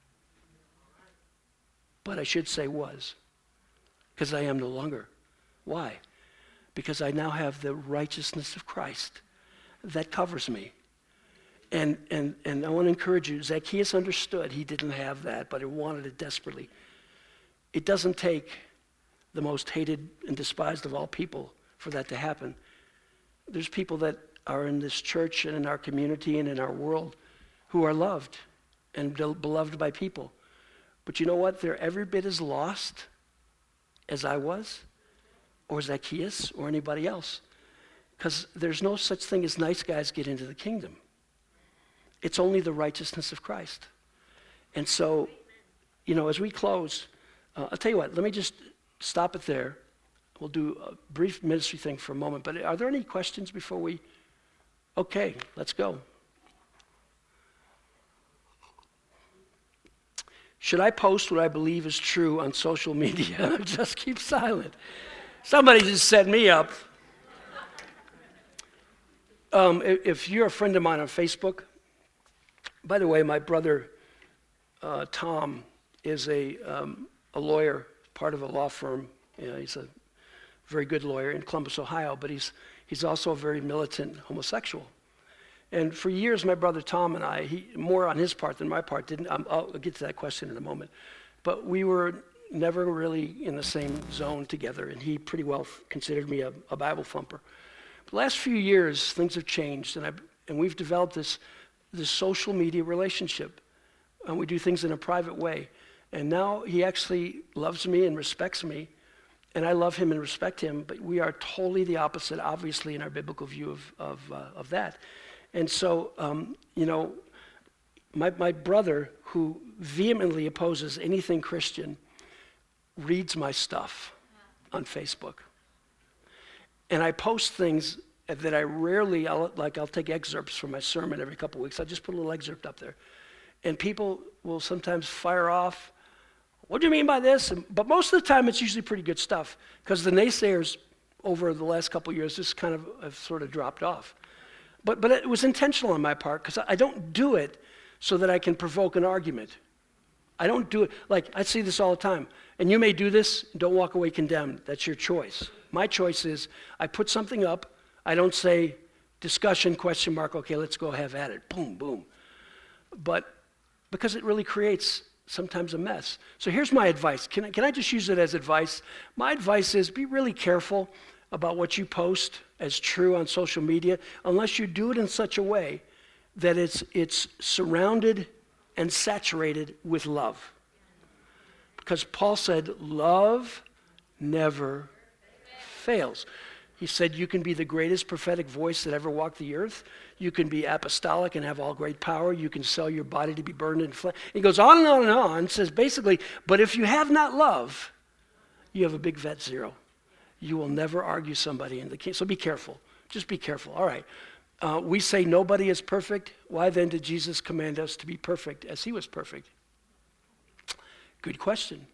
But I should say was, because I am no longer. Why? Because I now have the righteousness of Christ that covers me. And and and I want to encourage you, Zacchaeus understood he didn't have that, but he wanted it desperately. It doesn't take the most hated and despised of all people for that to happen. There's people that are in this church and in our community and in our world who are loved and beloved by people. But you know what? They're every bit as lost as I was, or Zacchaeus, or anybody else. Because there's no such thing as nice guys get into the kingdom. It's only the righteousness of Christ. And so, you know, as we close, uh, I'll tell you what, let me just stop it there. We'll do a brief ministry thing for a moment, but are there any questions before we? Okay, let's go. Should I post what I believe is true on social media? Just keep silent. Somebody just set me up. Um, if you're a friend of mine on Facebook, by the way, my brother uh, Tom is a um, a lawyer, part of a law firm. You know, he's a very good lawyer in Columbus, Ohio, but he's he's also a very militant homosexual. And for years, my brother Tom and I, he, more on his part than my part, didn't. Um, I'll get to that question in a moment. But we were never really in the same zone together, and he pretty well considered me a, a Bible thumper. The last few years, things have changed, and I and we've developed this this social media relationship, and we do things in a private way. And now he actually loves me and respects me, and I love him and respect him. But we are totally the opposite, obviously, in our biblical view of of uh, of that. And so, um, you know, my my brother, who vehemently opposes anything Christian, reads my stuff on Facebook. And I post things that I rarely, I'll, like I'll take excerpts from my sermon every couple of weeks. I'll just put a little excerpt up there. And people will sometimes fire off, what do you mean by this? And, but most of the time it's usually pretty good stuff, because the naysayers over the last couple of years just kind of have sort of dropped off. But but it was intentional on my part, because I don't do it so that I can provoke an argument. I don't do it, like I see this all the time. And you may do this, don't walk away condemned. That's your choice. My choice is I put something up, I don't say discussion, question mark, okay, let's go have at it. Boom, boom. But because it really creates sometimes a mess. So here's my advice. Can I, can I just use it as advice? My advice is be really careful about what you post as true on social media, unless you do it in such a way that it's it's surrounded and saturated with love. Because Paul said, love never fails. He said, you can be the greatest prophetic voice that ever walked the earth. You can be apostolic and have all great power. You can sell your body to be burned in flame. He goes on and on and on, says basically, but if you have not love, you have a big vet zero. You will never argue somebody in the kingdom. So be careful. Just be careful. All right. Uh, we say nobody is perfect. Why then did Jesus command us to be perfect as he was perfect? Good question.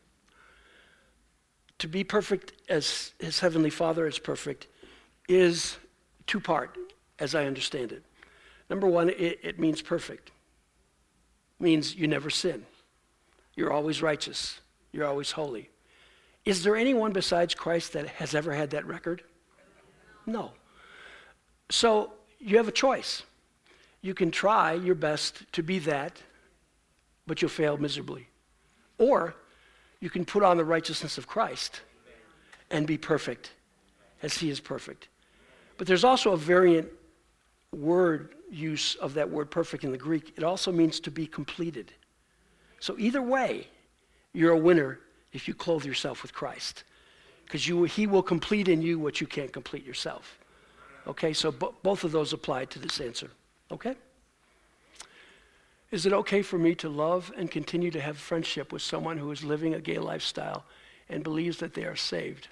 To be perfect as his heavenly Father is perfect is two-part, as I understand it. Number one, it, it means perfect. It means you never sin. You're always righteous. You're always holy. Is there anyone besides Christ that has ever had that record? No. So you have a choice. You can try your best to be that, but you'll fail miserably. Or you can put on the righteousness of Christ and be perfect as he is perfect. But there's also a variant word use of that word perfect in the Greek. It also means to be completed. So either way, you're a winner if you clothe yourself with Christ, because you he will complete in you what you can't complete yourself. Okay, so bo- both of those apply to this answer. Okay? Is it okay for me to love and continue to have friendship with someone who is living a gay lifestyle and believes that they are saved?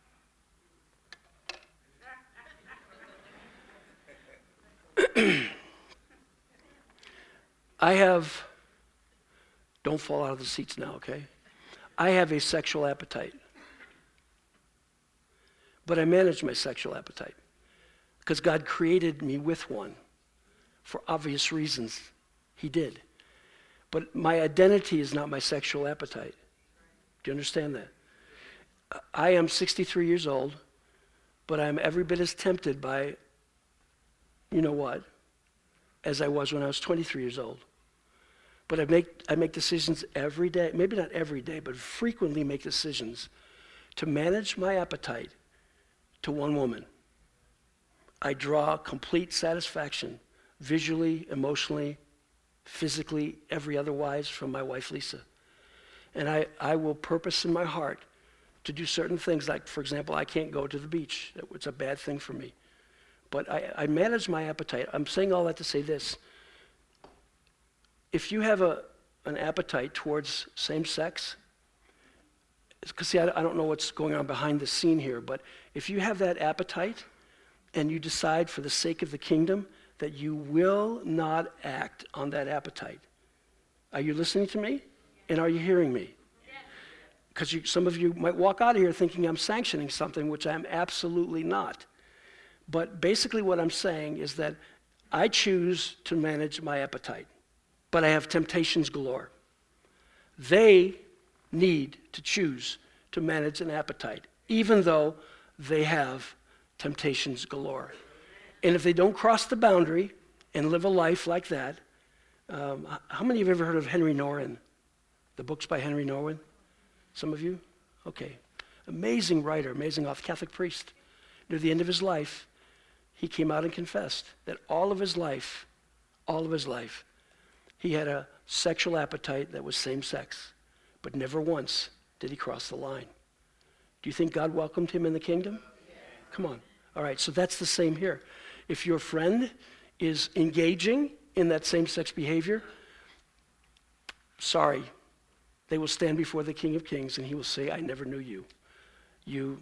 I have, don't fall out of the seats now, okay? I have a sexual appetite. But I manage my sexual appetite because God created me with one for obvious reasons. He did. But my identity is not my sexual appetite. Do you understand that? I am sixty-three years old, but I'm every bit as tempted by, you know what, as I was when I was twenty-three years old. But I make I make decisions every day, maybe not every day, but frequently make decisions to manage my appetite to one woman. I draw complete satisfaction visually, emotionally, physically, every otherwise from my wife, Lisa. And I, I will purpose in my heart to do certain things, like, for example, I can't go to the beach. It's a bad thing for me. But I, I manage my appetite. I'm saying all that to say this. If you have a, an appetite towards same sex, because see, I, I don't know what's going on behind the scene here, but if you have that appetite and you decide for the sake of the kingdom that you will not act on that appetite, are you listening to me? And are you hearing me? Because some of you might walk out of here thinking I'm sanctioning something, which I'm absolutely not. But basically what I'm saying is that I choose to manage my appetite, but I have temptations galore. They need to choose to manage an appetite, even though they have temptations galore. And if they don't cross the boundary and live a life like that, um, how many of you have ever heard of Henry Nouwen? The books by Henry Nouwen? Some of you? Okay. Amazing writer, amazing author, Catholic priest. Near the end of his life, he came out and confessed that all of his life, all of his life, he had a sexual appetite that was same sex, but never once did he cross the line. Do you think God welcomed him in the kingdom? Yeah. Come on. All right, so that's the same here. If your friend is engaging in that same-sex behavior, sorry, they will stand before the King of Kings and he will say, I never knew you. You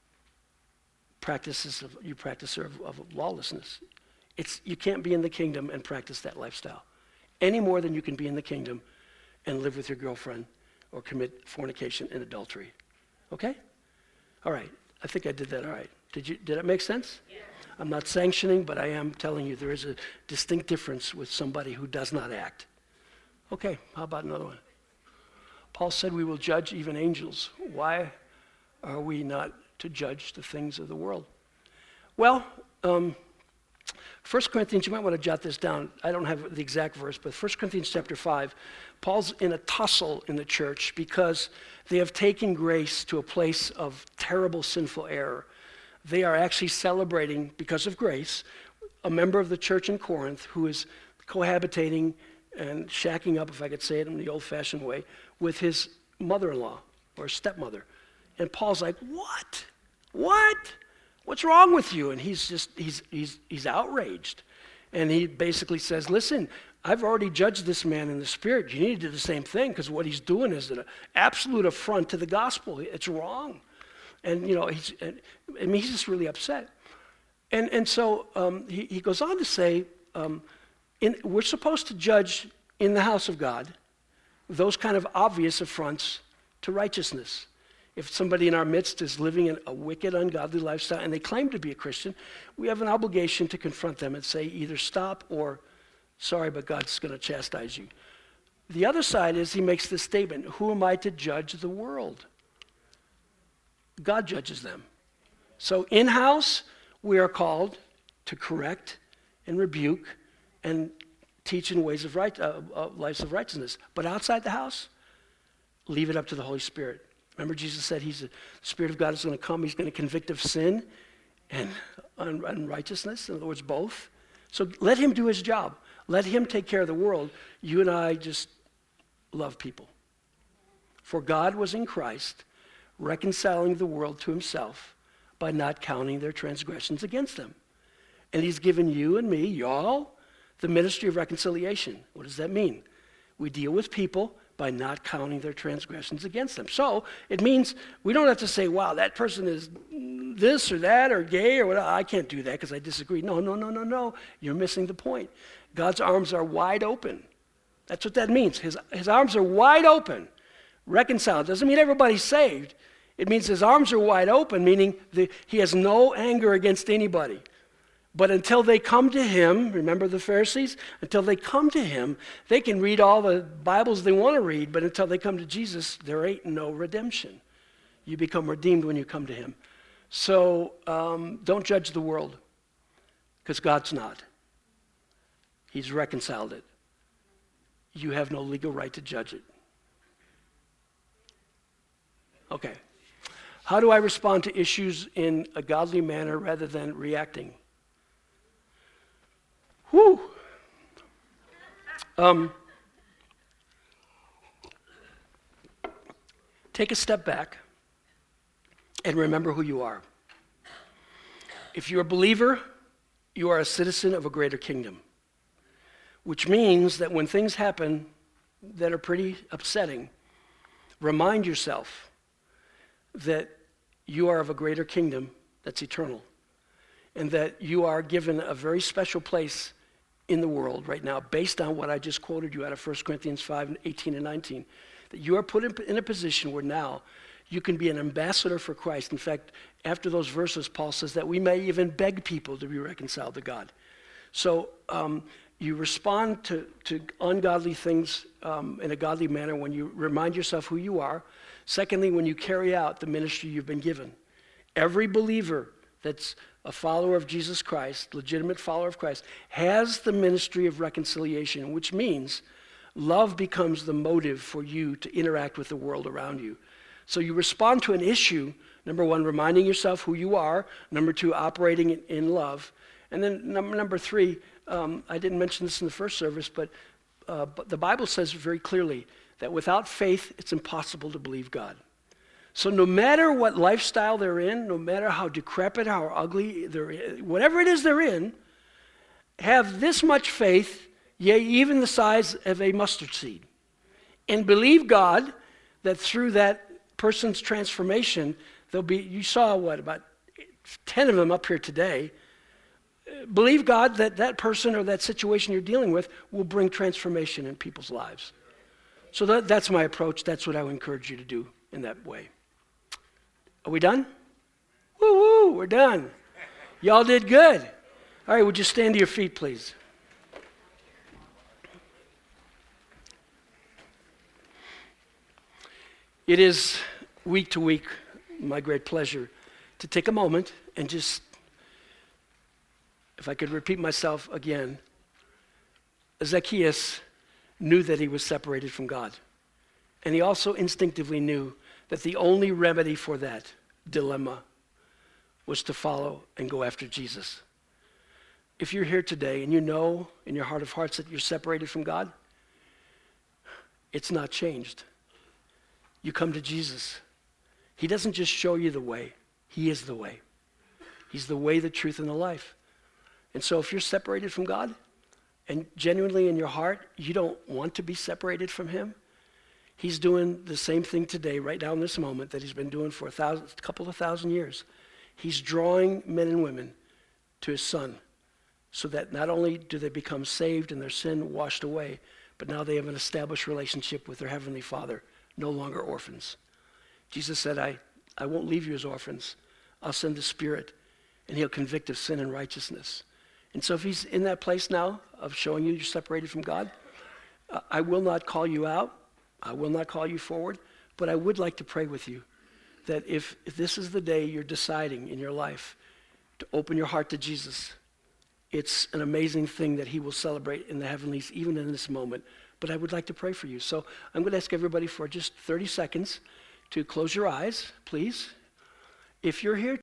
practices of, you practicer of, of lawlessness. It's, you can't be in the kingdom and practice that lifestyle any more than you can be in the kingdom and live with your girlfriend or commit fornication and adultery. Okay? All right. I think I did that all right. Did you? Did that make sense? Yeah. I'm not sanctioning, but I am telling you there is a distinct difference with somebody who does not act. Okay, how about another one? Paul said we will judge even angels. Why are we not to judge the things of the world? Well, um, First Corinthians, you might want to jot this down. I don't have the exact verse, but First Corinthians chapter five, Paul's in a tussle in the church because they have taken grace to a place of terrible sinful error. They are actually celebrating, because of grace, a member of the church in Corinth who is cohabitating and shacking up, if I could say it in the old-fashioned way, with his mother-in-law or stepmother. And Paul's like, what? What? what's wrong with you? And he's just, he's, he's, he's outraged. And he basically says, listen, I've already judged this man in the spirit. You need to do the same thing, because what he's doing is an absolute affront to the gospel. It's wrong. And, you know, he's, I mean, he's just really upset. And, and so um, he, he goes on to say, um, in, we're supposed to judge in the house of God those kind of obvious affronts to righteousness. If somebody in our midst is living in a wicked, ungodly lifestyle, and they claim to be a Christian, we have an obligation to confront them and say either stop or, sorry, but God's going to chastise you. The other side is he makes this statement, who am I to judge the world? God judges them. So in-house, we are called to correct and rebuke and teach in ways of right, uh, uh, lives of righteousness. But outside the house, leave it up to the Holy Spirit. Remember, Jesus said he's a, the Spirit of God is going to come. He's going to convict of sin and un- unrighteousness. In other words, both. So let him do his job. Let him take care of the world. You and I just love people. For God was in Christ, reconciling the world to himself by not counting their transgressions against them. And he's given you and me, y'all, the ministry of reconciliation. What does that mean? We deal with people by not counting their transgressions against them. So it means we don't have to say, wow, that person is this or that or gay or whatever. I can't do that because I disagree. No, no, no, no, no. You're missing the point. God's arms are wide open. That's what that means. His, his arms are wide open. Reconciled. Doesn't mean everybody's saved. It means his arms are wide open, meaning the, he has no anger against anybody. But until they come to him, remember the Pharisees? Until they come to him, they can read all the Bibles they want to read, but until they come to Jesus, there ain't no redemption. You become redeemed when you come to him. So um, don't judge the world, because God's not. He's reconciled it. You have no legal right to judge it. Okay. How do I respond to issues in a godly manner rather than reacting? Whew. Um, take a step back and remember who you are. If you're a believer, you are a citizen of a greater kingdom, which means that when things happen that are pretty upsetting, remind yourself that you are of a greater kingdom that's eternal, and that you are given a very special place in the world right now, based on what I just quoted you out of First Corinthians five, eighteen and nineteen, that you are put in, in a position where now you can be an ambassador for Christ. In fact, after those verses, Paul says that we may even beg people to be reconciled to God. So um, you respond to, to ungodly things um, in a godly manner when you remind yourself who you are. Secondly, when you carry out the ministry you've been given. Every believer that's a follower of Jesus Christ, legitimate follower of Christ, has the ministry of reconciliation, which means love becomes the motive for you to interact with the world around you. So you respond to an issue, number one, reminding yourself who you are, number two, operating in, in love, and then number, number three, um, I didn't mention this in the first service, but, uh, but the Bible says very clearly that without faith, it's impossible to believe God. So no matter what lifestyle they're in, no matter how decrepit, how ugly they're in, whatever it is they're in, have this much faith, yea, even the size of a mustard seed, and believe God that through that person's transformation, there'll be, you saw what, about ten of them up here today. Believe God that that person or that situation you're dealing with will bring transformation in people's lives. So that, that's my approach. That's what I would encourage you to do in that way. Are we done? Woo woo, we're done. Y'all did good. All right, would you stand to your feet, please? It is week to week my great pleasure to take a moment and just, if I could repeat myself again, Zacchaeus knew that he was separated from God. And he also instinctively knew that the only remedy for that dilemma was to follow and go after Jesus. If you're here today and you know in your heart of hearts that you're separated from God, it's not changed. You come to Jesus. He doesn't just show you the way. He is the way. He's the way, the truth, and the life. And so if you're separated from God, and genuinely in your heart, you don't want to be separated from him, he's doing the same thing today, right now in this moment, that he's been doing for a thousand, a couple of thousand years. He's drawing men and women to his son, so that not only do they become saved and their sin washed away, but now they have an established relationship with their heavenly Father, no longer orphans. Jesus said, I, I won't leave you as orphans. I'll send the Spirit, and he'll convict of sin and righteousness. And so if he's in that place now of showing you you're separated from God, uh, I will not call you out. I will not call you forward, but I would like to pray with you that if, if this is the day you're deciding in your life to open your heart to Jesus, it's an amazing thing that he will celebrate in the heavenlies, even in this moment. But I would like to pray for you. So I'm going to ask everybody for just thirty seconds to close your eyes, please. If you're here